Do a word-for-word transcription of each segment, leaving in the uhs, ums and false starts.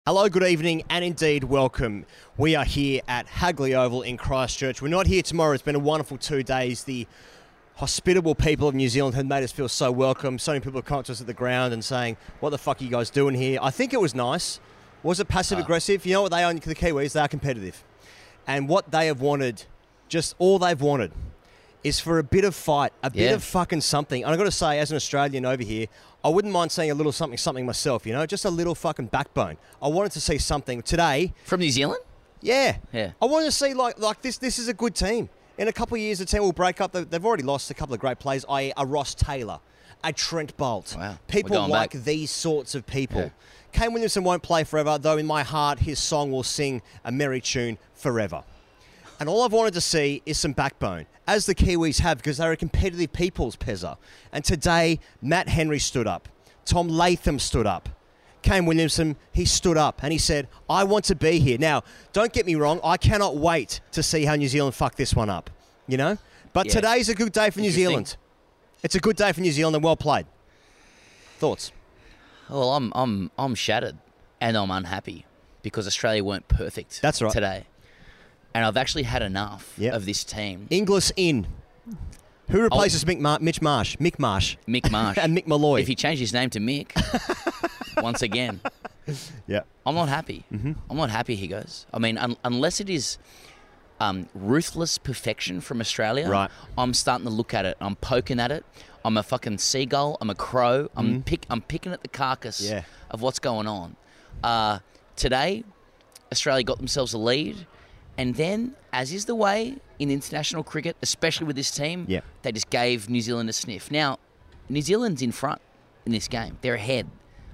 Hello, good evening, and indeed welcome. We are here at Hagley Oval in Christchurch. We're not here tomorrow. It's been a wonderful two days. The hospitable people of New Zealand have made us feel so welcome. So many people have come up to us at the ground and saying, what the fuck are you guys doing here? I think it was nice. Was it passive-aggressive? You know what they are, the Kiwis? They are competitive. And what they have wanted, just all they've wanted, is for a bit of fight, a bit Yeah. of fucking something. And I've got to say, as an Australian over here, I wouldn't mind seeing a little something, something myself, you know? Just a little fucking backbone. I wanted to see something today. From New Zealand? Yeah. Yeah. I wanted to see, like, like this This is a good team. In a couple of years, the team will break up. They- They've already lost a couple of great players, that is a Ross Taylor, a Trent Bolt. Wow. People We're going like back. these sorts of people. Yeah. Kane Williamson won't play forever, though in my heart, his song will sing a merry tune forever. And all I've wanted to see is some backbone, as the Kiwis have, because they're a competitive people's Pezza. And today, Matt Henry stood up. Tom Latham stood up. Kane Williamson, he stood up and he said, I want to be here. Now, don't get me wrong, I cannot wait to see how New Zealand fuck this one up, you know? But Yeah. today's a good day for New Interesting. Zealand. It's a good day for New Zealand and well played. Thoughts? Well, I'm I'm I'm shattered and I'm unhappy because Australia weren't perfect That's right. today. And I've actually had enough Yep. of this team. Inglis in. Who replaces Mick Mar- Mitch Marsh? Mick Marsh. Mick Marsh. And Mick Malloy. If he changed his name to Mick, once again, Yeah. I'm not happy. Mm-hmm. I'm not happy, he goes. I mean, un- unless it is um, ruthless perfection from Australia, Right. I'm starting to look at it. I'm poking at it. I'm a fucking seagull. I'm a crow. I'm pick. I'm picking at the carcass Yeah. of what's going on. Uh, today, Australia got themselves a lead, and then, as is the way in international cricket, especially with this team, Yeah. they just gave New Zealand a sniff. Now, New Zealand's in front in this game. They're ahead.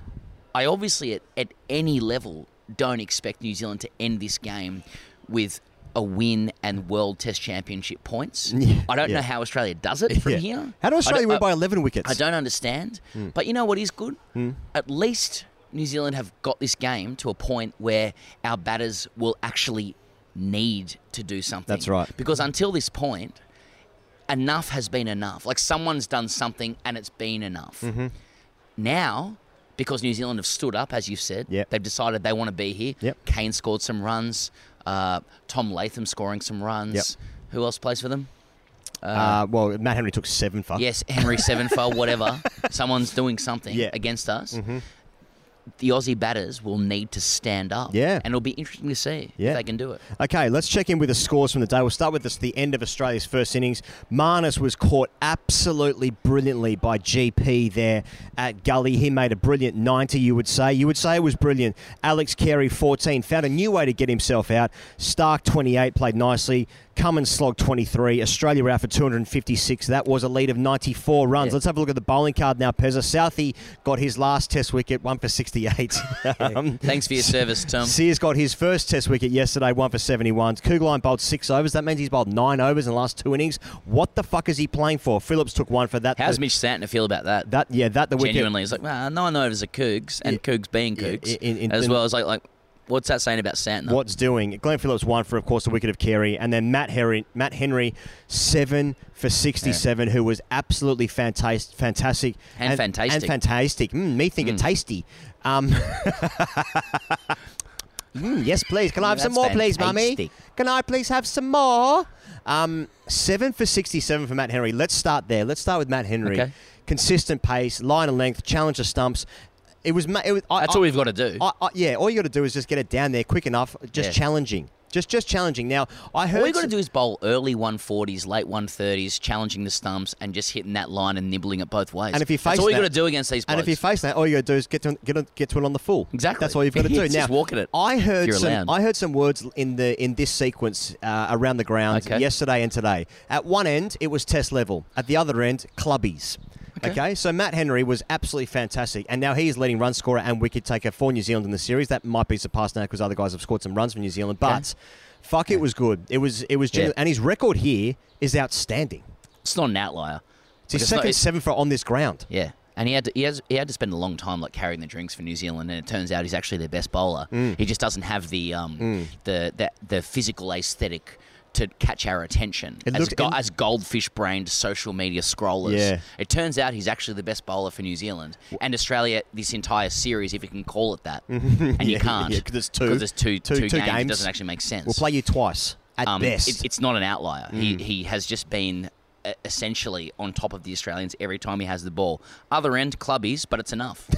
I obviously, at, at any level, don't expect New Zealand to end this game with a win and World Test Championship points. Yeah, I don't yeah. know how Australia does it from Yeah. here. How do I Australia don't- win I- by eleven wickets? I don't understand. But you know what is good? At least New Zealand have got this game to a point where our batters will actually need to do something. That's right. Because until this point, enough has been enough. Like, someone's done something and it's been enough. Mm-hmm. Now, because New Zealand have stood up, as you've said, Yep. they've decided they want to be here. Yep. Kane scored some runs. Uh, Tom Latham scoring some runs. Yep. Who else plays for them? Uh, well, Matt Henry took seven for. Yes, Henry Sevenfold, whatever. Someone's doing something Yeah. against us. Mm-hmm. The Aussie batters will need to stand up. Yeah. And it'll be interesting to see Yeah. if they can do it. Okay, let's check in with the scores from the day. We'll start with this, the end of Australia's first innings. Marnus was caught absolutely brilliantly by G P there at Gully. He made a brilliant ninety, you would say. You would say it was brilliant. Alex Carey, fourteen, found a new way to get himself out. Stark, twenty-eight, played nicely. Cummins slogged twenty-three. Australia were out for two hundred fifty-six. That was a lead of ninety-four runs. Yeah. Let's have a look at the bowling card now, Pezza. Southey got his last test wicket, one for sixty-eight. um, Thanks for your service, Tom. Sears got his first test wicket yesterday, one for seventy-one. Kugelheim bowled six overs. That means he's bowled nine overs in the last two innings. What the fuck is he playing for? Phillips took one for that. How's the, Mitch Santner feel about that? that? Yeah, that the wicket. Genuinely, it's like, well, nine overs are Cougs, and Yeah. Cougs being Yeah, Cougs, in- in- as in- well as like, like, what's that saying about Santner? What's doing? Glenn Phillips one for, of course, the wicket of Carey, and then Matt Henry, Matt Henry seven for sixty-seven, who was absolutely fantastic, fantastic, And fantastic. and fantastic. Mm, me thinking Mm. tasty. Um, mm, yes, please. Can I have some That's more, please, mummy? fantastic. Can I please have some more? Um, seven for sixty-seven for Matt Henry. Let's start there. Let's start with Matt Henry. Okay. Consistent pace, line and length, challenge the stumps. It was. ma- It was I, That's I, all we've got to do. I, I, yeah, all you got to do is just get it down there quick enough, just Yeah. challenging. Just just challenging. Now, I heard... All you got to some- do is bowl early one forties, late one thirties, challenging the stumps, and just hitting that line and nibbling it both ways. And if you face That's all you that- got to do against these And blokes. if you face that, all you got to do is get to get, to- get to it on the full. Exactly. That's all you've got to do. It's now, just walking it, I heard if you're some. allowed. I heard some words in the in this sequence uh, around the ground Okay. yesterday and today. At one end, it was test level. At the other end, clubbies. Okay. Okay. So Matt Henry was absolutely fantastic, and now he is leading run scorer and wicket taker for New Zealand in the series. That might be surpassed now because other guys have scored some runs for New Zealand, but. Fuck, it was good. It was, it was, genu- Yeah. and his record here is outstanding. It's not an outlier. It's his Like, it's not- second it's- seven for on this ground. Yeah. And he had to, he has he had to spend a long time like carrying the drinks for New Zealand, and it turns out he's actually their best bowler. Mm. He just doesn't have the um the, the the physical aesthetic to catch our attention It as, looked- go- it- as goldfish-brained social media scrollers. Yeah. It turns out he's actually the best bowler for New Zealand and Australia this entire series, if you can call it that. And you Yeah, can't. yeah, 'cause there's two- Because there's two, two- two, two games. It games. doesn't actually make sense. We'll play you twice at Um, best. it- it's not an outlier. He he has just been uh, essentially on top of the Australians every time he has the ball. Other end, clubbies, but it's enough.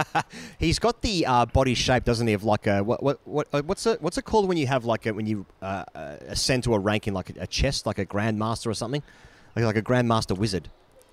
He's got the uh, body shape, doesn't he? Of like a what what what uh, what's it what's it called when you have like a, when you uh, uh, ascend to a ranking like a, a chest, like a grandmaster or something, like, like a grandmaster wizard.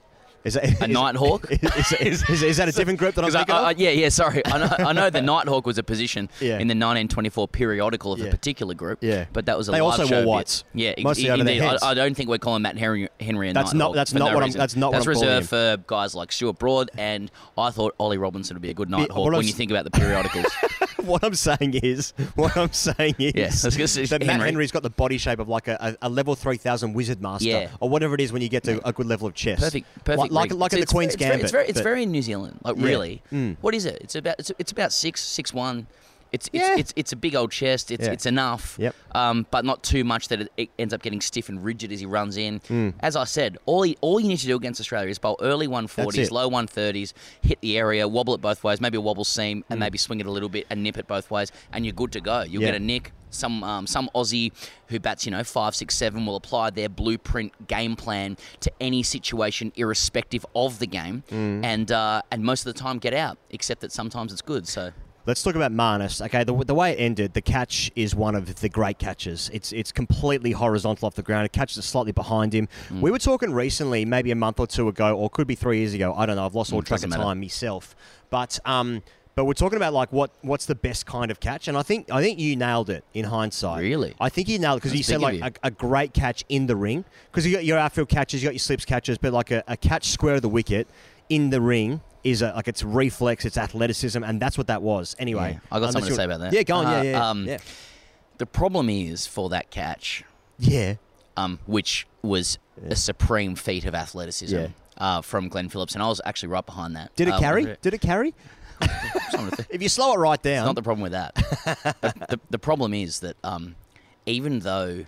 Is that, A is, Nighthawk? Is, is, is, is that a different group that I'm 'Cause I- thinking I- of? yeah, yeah. Sorry, I know, I know the Nighthawk was a position Yeah. in the nineteen twenty-four periodical of Yeah. a particular group. Yeah. but that was a They live also show wore bit. whites. Yeah, Mostly i- over their indeed. heads. I, I don't think we're calling Matt Henry, Henry a That's Nighthawk. not- that's for not no what I'm- reason. that's not what That's I'm calling reserved for guys like Stuart Broad, and I thought Ollie Robinson would be a good Nighthawk what I'm when you s- think about the periodicals. What I'm saying is, what I'm saying is Yeah, let's go see that Matt Henry. Henry's got the body shape of like a, a, a level three thousand wizard master, Yeah. or whatever it is when you get to a good level of chess. Perfect, perfect. Like, like, rig. like in It's- the Queen's it's very- Gambit. It's very, it's but- very New Zealand. Like Yeah. really, Mm. what is it? It's about it's, it's about six six one. It's it's, Yeah. it's it's a big old chest. It's Yeah. it's enough. Yep. Um, but not too much that it, it ends up getting stiff and rigid as he runs in. Mm. As I said, all he, all you need to do against Australia is bowl early one forties, it. low one thirties, hit the area, wobble it both ways, maybe a wobble seam, Mm. and maybe swing it a little bit and nip it both ways, and you're good to go. You'll Yeah. get a nick. Some um, some Aussie who bats, you know, five, six, seven will apply their blueprint game plan to any situation, irrespective of the game, Mm. and uh, and most of the time get out. Except that sometimes it's good. So Let's talk about Marnus. Okay, the, the way it ended, the catch is one of the great catches. It's it's completely horizontal off the ground. It catches it slightly behind him. Mm. We were talking recently, maybe a month or two ago, or could be three years ago. I don't know. I've lost all Mm, track doesn't of matter. time myself. But um, but we're talking about like what what's the best kind of catch, and I think I think you nailed it in hindsight. Really? I think you nailed it because you That's said big like of a, a great catch in the ring because you got your outfield catches, you got your slips catches, but like a, a catch square of the wicket in the ring. Is a, like it's reflex, it's athleticism, and that's what that was. Anyway, Yeah, I got unless something to you- say about that. Yeah, go on. Uh, yeah, yeah, um, yeah. the problem is for that catch, Yeah. um, which was a supreme feat of athleticism Yeah. uh, from Glenn Phillips, and I was actually right behind that. Did it Uh, carry? Did it carry? some of the- If you slow it right It's down. not the problem with that. But the, the problem is that um, even though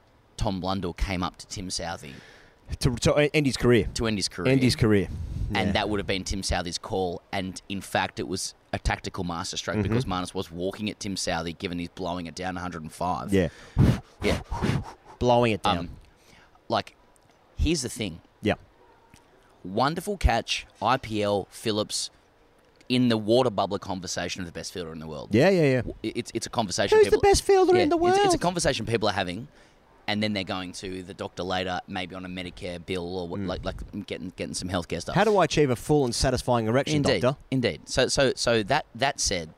Tom Blundell came up to Tim Southey to, to end his career. to end his career, End his career. and Yeah. that would have been Tim Southey's call, and in fact it was a tactical masterstroke Mm-hmm. because Marnus was walking at Tim Southey given he's blowing it down one hundred five. Yeah. Yeah. Blowing it down. Um, like, here's the thing. yeah. Wonderful catch, I P L, Phillips, in the water bubbler conversation of the best fielder in the world. Yeah, yeah, yeah. It's it's a conversation. Who's the people, best fielder yeah, in the it's- It's, a world? conversation people are having, and then they're going to the doctor later, maybe on a Medicare bill or what, like like getting getting some healthcare stuff. How do I achieve a full and satisfying erection, Indeed, doctor? indeed. So so so that that said,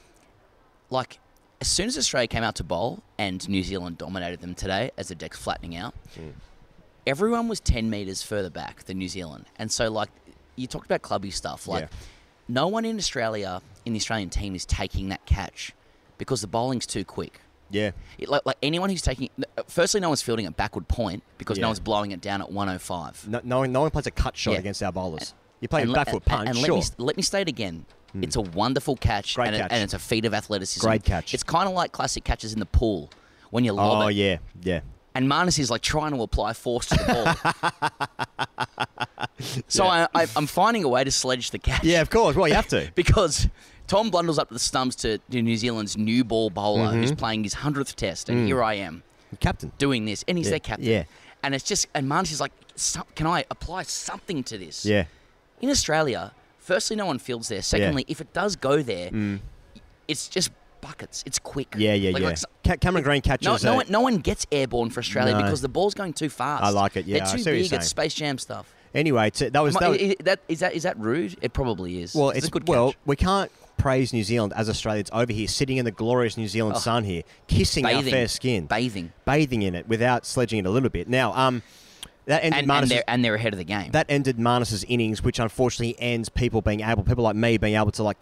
like as soon as Australia came out to bowl and New Zealand dominated them today as the deck's flattening out, Mm. everyone was ten metres further back than New Zealand. And so, like, you talked about clubby stuff. Like, Yeah. no one in Australia, in the Australian team, is taking that catch because the bowling's too quick. Yeah. It, like, like anyone who's taking... Firstly, no one's fielding at backward point because Yeah. no one's blowing it down at one oh five. No, no, one- no one plays a cut shot Yeah. against our bowlers. You play a And le- backfoot and- punch, and sure. let me, let me state again. It's a wonderful catch, Great and, it- catch. and it's a feat of athleticism. Great catch. It's kind of like classic catches in the pool when you lob Oh, it. yeah, yeah. And Marnus is like trying to apply force to the ball. so I, I, I'm finding a way to sledge the catch. Yeah, of course. Well, you have to. Because Tom Blundell's up to the stumps to, to New Zealand's new ball bowler Mm-hmm. who's playing his hundredth test, and here I am Captain. doing this, and he's Mm. Yeah, their captain. yeah. And it's just, and Marnus is like, "Some- can I apply something to this? Yeah. In Australia, firstly, no one fields there. Secondly, if it does go there, it's just buckets. It's quick. Mm. Yeah, yeah, Like- yeah. like so- Ca- Cameron Green catches. no, no, uh, one, no one gets airborne for Australia No. because the ball's going too fast. I like it, yeah, I They're see too what you're big. It's saying. Space Jam stuff. Anyway, t- that was... Am That I- was is, that, is, that, is that rude? It probably is. well, it's, it's a good well, catch. we can't praise New Zealand as Australians over here, sitting in the glorious New Zealand sun here, kissing our Bathing. fair skin, Bathing. bathing in it without sledging it a little bit. Now, um, that ended And, and, Marnus's- they're, and they're ahead of the game. that ended Marnus's innings, which unfortunately ends people being able, people like me being able to like count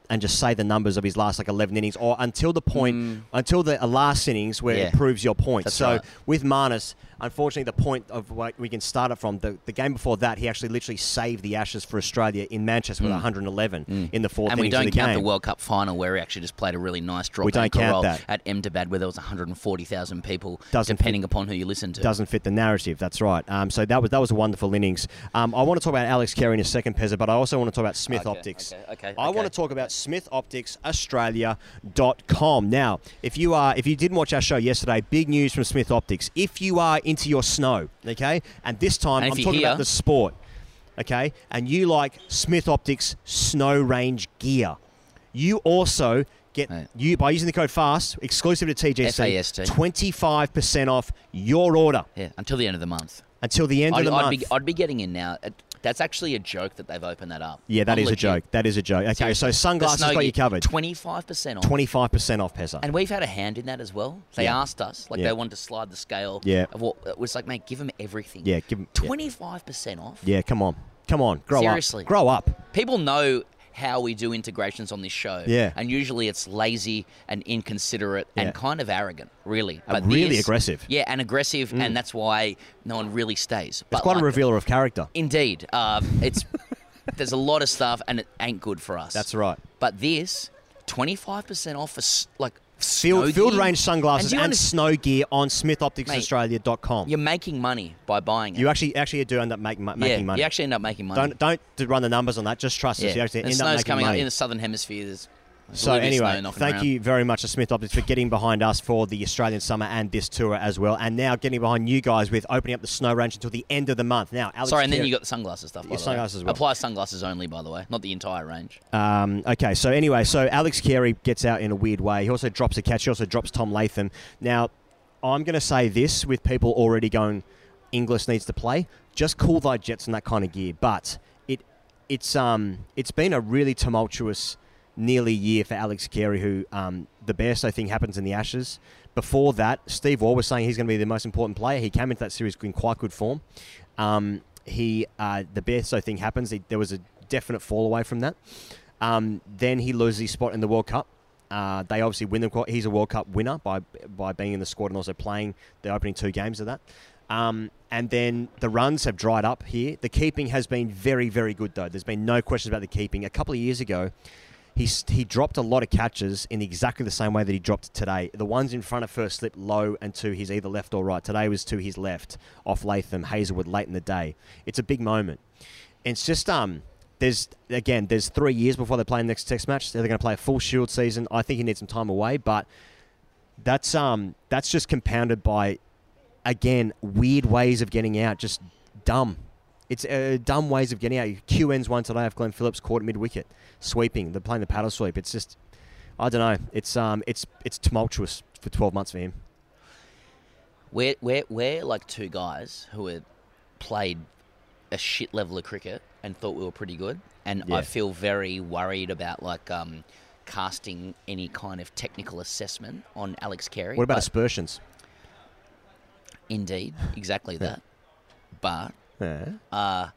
and just say the numbers of his last like eleven innings, or until the point, Mm. until the uh, last innings where Yeah. it proves your point. That's so right. with Marnus, unfortunately, the point of what we can start it from, the, the game before that, he actually literally saved the Ashes for Australia in Manchester with Mm. one hundred eleven in the fourth And we innings don't of the count game. the World Cup final where he actually just played a really nice drop We don't anchor count roll that. at Ahmedabad where there was one hundred forty thousand people, Doesn't depending upon who you listen to. Doesn't fit the narrative. That's right. Um, so that was that was a wonderful innings. Um, I want to talk about Alex Carey in a second, Pezza, but I also want to talk about Smith Okay, Optics. okay, okay, I okay. want to talk about smith optics australia dot com. Now, if you are if you didn't watch our show yesterday, big news from Smith Optics. If you are into your snow, okay, and this time And if I'm you're talking here- about the sport, okay, and you like Smith Optics snow range gear, you also get Right. you by using the code FAST exclusive to T G C, F A S T. twenty-five percent off your order Yeah, until the end of the month. until the end I'd, of the I'd month. be, I'd be getting in now. It- That's actually a joke that they've opened that up. Yeah, that I'm is legit. a joke. That is a joke. Okay, Seriously. so sunglasses The snow got you gear, covered. twenty-five percent off. twenty-five percent off, Pezza. And we've had a hand in that as well. They Yeah. asked us, like Yeah. they wanted to slide the scale. Yeah. Of what it was like, mate, give them everything. Yeah, give 'em- yeah. twenty-five percent off. Yeah, come on. Come on. Grow Seriously. up. Grow up. People know how we do integrations on this show. Yeah. And usually it's lazy and inconsiderate Yeah. and kind of arrogant, really. Uh, really this- aggressive. Yeah, and aggressive, and that's why no one really stays. It's But quite like- a revealer of character. Indeed. Uh, it's there's a lot of stuff, and it ain't good for us. That's right. But this, twenty-five percent off for s- like Field, snow field gear. range sunglasses And and, do you snow gear on smith optics australia dot com. You're making money by buying it. You actually actually do end up make, ma- yeah, making money. you actually end up making money. Don't don't do run the numbers on that. Just trust yeah. us. You actually and end up snow's making coming money. up in the southern hemisphere. There's So a little bit of anyway, snow knocking thank around. you very much to Smith Optics for getting behind us for the Australian summer and this tour as well, and now getting behind you guys with opening up the snow range until the end of the month. Now, Alex Sorry, and then Carey- you got the sunglasses stuff. By Yeah, the sunglasses way. as well. Apply sunglasses only, by the way, not the entire range. Um, okay, so anyway, so Alex Carey gets out in a weird way. He also drops a catch. He also drops Tom Latham. Now, I'm going to say this with people already going, Inglis needs to play. Just cool thy jets and that kind of gear. But it it's um it's been a really tumultuous nearly year for Alex Carey, who um, the Bairstow thing happens in the Ashes. Before that, Steve Waugh was saying he's going to be the most important player. He came into that series in quite good form. Um, he uh, the Bairstow thing happens. He, there was a definite fall away from that. Um, then he loses his spot in the World Cup. Uh, they obviously win the. He's a World Cup winner by by being in the squad and also playing the opening two games of that. Um, and then the runs have dried up here. The keeping has been very, very good, though. There's been no questions about the keeping. A couple of years ago, he he dropped a lot of catches in exactly the same way that he dropped today. The ones in front of first slip low and to his either left or right. Today was to his left, off Latham, Hazelwood late in the day. It's a big moment. And it's just um. There's again, there's three years before they play the next Test match. They're going to play a full Shield season. I think he needs some time away, but that's um that's just compounded by, again, weird ways of getting out. Just dumb. It's uh, dumb ways of getting out. Q N's one today off Glenn Phillips, caught mid wicket, sweeping. They're playing the paddle sweep. It's just, I don't know. It's um it's it's tumultuous for twelve months for him. We're we're we're like two guys who had played a shit level of cricket and thought we were pretty good, and Yeah. I feel very worried about like um, casting any kind of technical assessment on Alex Carey. What about But- aspersions? Indeed, exactly that. But Yeah. uh,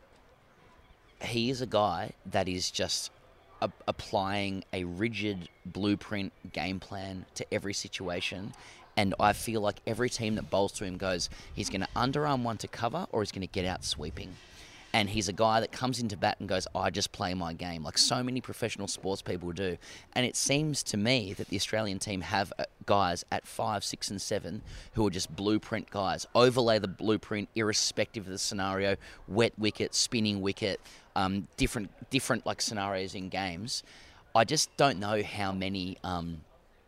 he is a guy that is just a- applying a rigid blueprint game plan to every situation. And I feel like every team that bowls to him goes, he's going to underarm one to cover or he's going to get out sweeping. And he's a guy that comes into bat and goes, I just play my game, like so many professional sports people do. And it seems to me that the Australian team have uh, guys at five, six, and seven who are just blueprint guys. Overlay the blueprint irrespective of the scenario, wet wicket, spinning wicket, um, different different like scenarios in games. I just don't know how many um,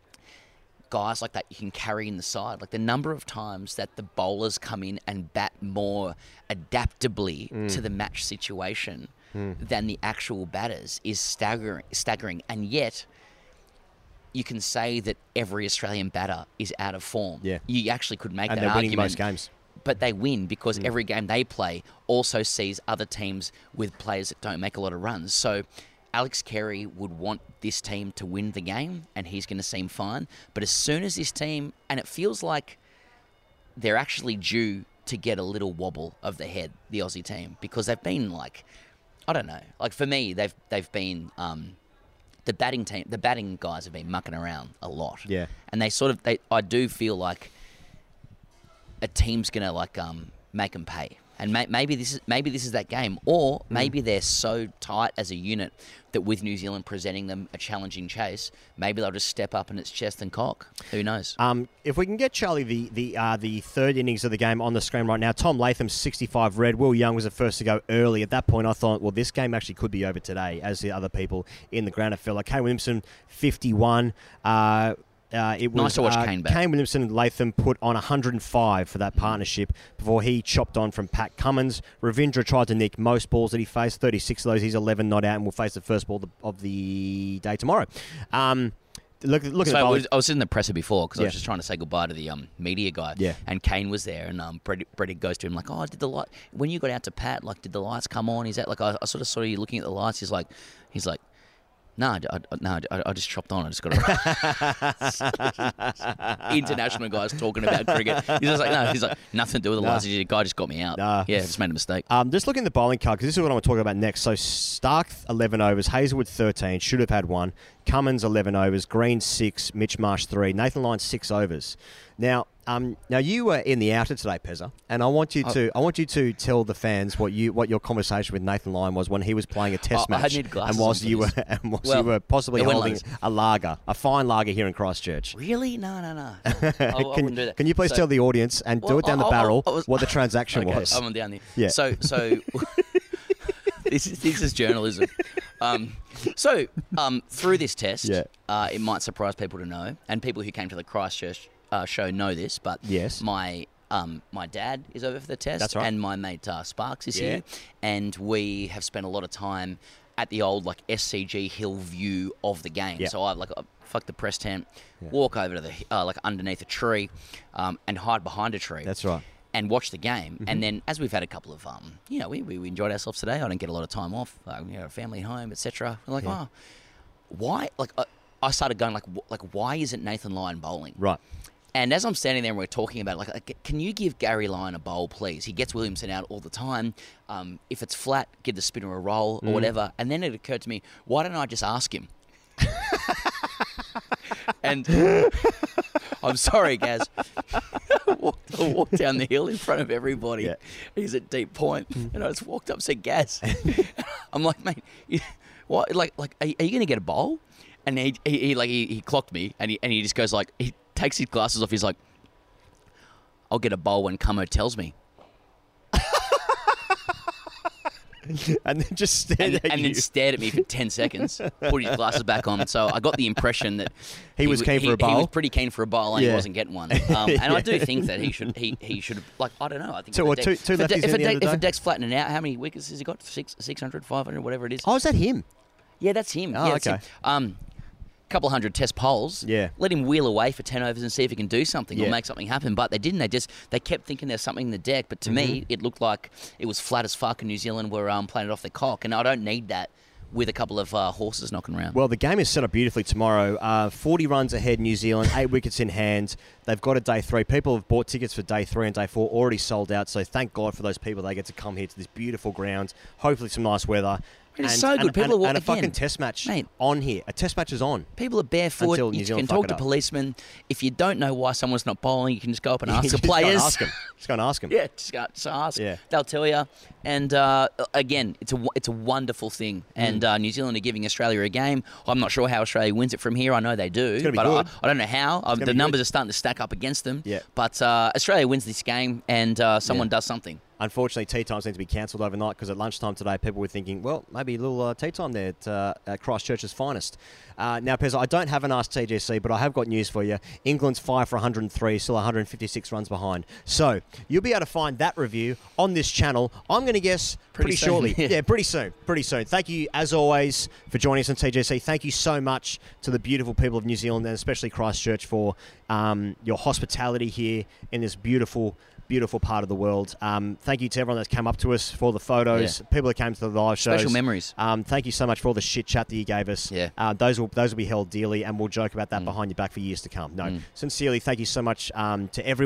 guys like that you can carry in the side. Like the number of times that the bowlers come in and bat more adaptably Mm. to the match situation than the actual batters is staggering. Staggering, and yet you can say that every Australian batter is out of form. Yeah. You actually could make And that they're winning argument. most games. But they win because Mm. every game they play also sees other teams with players that don't make a lot of runs. So Alex Carey would want this team to win the game, and he's going to seem fine. But as soon as this team, and it feels like they're actually due to get a little wobble of the head, the Aussie team, because they've been like, I don't know, like for me, they've they've been um, the batting team, the batting guys have been mucking around a lot. Yeah. And they sort of, they, I do feel like a team's gonna like um make them pay. And may, maybe this is maybe this is that game, or maybe mm. they're so tight as a unit that with New Zealand presenting them a challenging chase, maybe they'll just step up in its chest and cock. Who knows? Um, if we can get Charlie the the uh, the third innings of the game on the screen right now, Tom Latham sixty-five red. Will Young was the first to go early. At that point, I thought, well, this game actually could be over today, as the other people in the ground have felt like. Kane Williamson fifty-one. Uh, Uh, it was nice to watch uh, Kane back. Kane Williamson and Latham put on one hundred five for that partnership before he chopped on from Pat Cummins. Ravindra tried to nick most balls that he faced, thirty-six of those. He's eleven not out and will face the first ball of the day tomorrow. Um, look, look so at the I was, I was in the presser before because yeah. I was just trying to say goodbye to the um, media guy. Yeah. And Kane was there, and um, Brett, Brett goes to him like, "Oh, did the light when you got out to Pat? Like, did the lights come on? Is that like I, I sort of saw you looking at the lights? He's like, he's like." No, I, I, no, I, I just chopped on. I just got to... International guys talking about cricket. He's just like, no, he's like, nothing to do with the nah. lights. The guy just got me out. Nah. Yeah, just made a mistake. Um, just looking at the bowling card, because this is what I'm talking about next. So Stark, eleven overs. Hazelwood, thirteen. Should have had one. Cummins, eleven overs. Green, six. Mitch Marsh, three. Nathan Lyon, six overs. Now, um, now you were in the outer today, Pezza, and I want you to, oh. I want you to tell the fans what you, what your conversation with Nathan Lyon was when he was playing a Test oh, match, I and whilst you were, and whilst well, you were possibly holding like a lager, a fine lager here in Christchurch. Really? No, no, no. I, I can, wouldn't do that. Can you please so, tell the audience and well, do it down I, the I, barrel I was, what the transaction okay, was? I'm on down there. Yeah. So, so this is this is journalism. Um, so um, through this test, yeah. uh, it might surprise people to know, and people who came to the Christchurch uh, show know this, but yes. my um, my dad is over for the test, That's right. and my mate uh, Sparks is yeah. here, and we have spent a lot of time at the old like S C G hill view of the game. Yeah. So I like I fuck the press tent, yeah. walk over to the uh, like underneath a tree, um, and hide behind a tree. That's right. And watch the game. Mm-hmm. And then, as we've had a couple of, um, you know, we, we, we enjoyed ourselves today. I didn't get a lot of time off. Uh, you know, family home, et cetera. We're like, yeah. oh, why? Like, uh, I started going like, wh- like, why isn't Nathan Lyon bowling? Right. And as I'm standing there and we're talking about, it, like, like, can you give Gary Lyon a bowl, please? He gets Williamson out all the time. Um, if it's flat, give the spinner a roll or mm. whatever. And then it occurred to me, why don't I just ask him? And I'm sorry, Gaz. I walked, I walked down the hill in front of everybody. Yeah. He's at deep point, and I just walked up and said, "Gaz." I'm like, mate, you, what? Like, like, are, are you going to get a bowl? And he, he, he like, he, he clocked me, and he, and he just goes like, he takes his glasses off. He's like, "I'll get a bowl when Camo tells me." And then just stared and, at and you. then stared at me for ten seconds, put his glasses back on. So I got the impression that he, he was keen he, for a bowl. He was pretty keen for a bowl, and yeah. he wasn't getting one. Um, and yeah. I do think that he should. He, he should have. Like, I don't know. I think so, if, two, deck, two if, a, lefties if, a, in the deck, the if a deck's flattening out, how many wickets has he got? Six, six hundred, five hundred, whatever it is. Oh, is that him? Yeah, that's him. Oh, yeah, okay. Him. Um, couple hundred test poles. Yeah. Let him wheel away for ten overs and see if he can do something yeah. or make something happen. But they didn't. They just they kept thinking there's something in the deck. But to mm-hmm. me, it looked like it was flat as fuck, and New Zealand were um, playing it off their cock. And I don't need that with a couple of uh, horses knocking around. Well, the game is set up beautifully tomorrow. Uh, forty runs ahead, New Zealand, eight wickets in hand. They've got a day three. People have bought tickets for day three and day four, already sold out. So thank God for those people. They get to come here to this beautiful ground. Hopefully some nice weather. It's and, so good. And, People and, are walking and a fucking again. test match Mate, on here. A test match is on. People are barefoot. Until New You Zealand can fuck talk it to up. policemen. If you don't know why someone's not bowling, you can just go up and ask the just players. Go and ask them. Just go and ask them. Yeah, just, go, just ask. Yeah. They'll tell you. And uh, again, it's a it's a wonderful thing. And uh, New Zealand are giving Australia a game. I'm not sure how Australia wins it from here. I know they do, It's gonna be but good. I, I don't know how. Um, the be numbers good. are starting to stack up against them. Yeah. But uh, Australia wins this game, and uh, someone Yeah. does something. Unfortunately, tea times need to be cancelled overnight because at lunchtime today, people were thinking, well, maybe a little uh, tea time there at, uh, at Christchurch's finest. Uh, now, Pez, I don't have an Ask T G C, but I have got news for you. England's five for one hundred three, still one hundred fifty-six runs behind. So you'll be able to find that review on this channel, I'm going to guess, pretty, Pretty soon, shortly. yeah. yeah, pretty soon. Pretty soon. Thank you, as always, for joining us on T G C. Thank you so much to the beautiful people of New Zealand and especially Christchurch for um, your hospitality here in this beautiful beautiful part of the world. Um, thank you to everyone that's come up to us for the photos, Yeah. people that came to the live shows. Special memories. Um, thank you so much for all the shit chat that you gave us. Yeah. Uh, those will those will be held dearly, and we'll joke about that Mm. behind your back for years to come. No, Mm. sincerely, thank you so much um, to everyone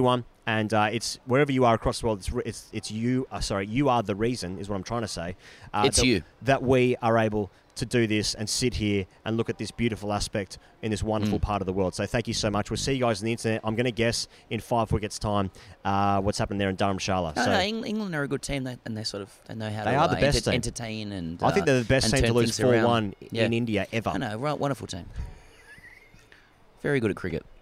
And uh, it's wherever you are across the world. It's re- it's, it's you. Uh, sorry, you are the reason is what I'm trying to say. Uh, It's that, you. that we are able to do this and sit here and look at this beautiful aspect in this wonderful Mm. part of the world. So thank you so much. We'll see you guys on the internet. I'm going to guess in five wickets time uh, what's happened there in Dharamshala. No, so no, Eng- England are a good team, they, and they sort of they know how They to are the uh, best enter- team. entertain and. I think uh, they're the best and team to turn lose things around. four one Yeah. in India ever. I know, right, wonderful team. Very good at cricket.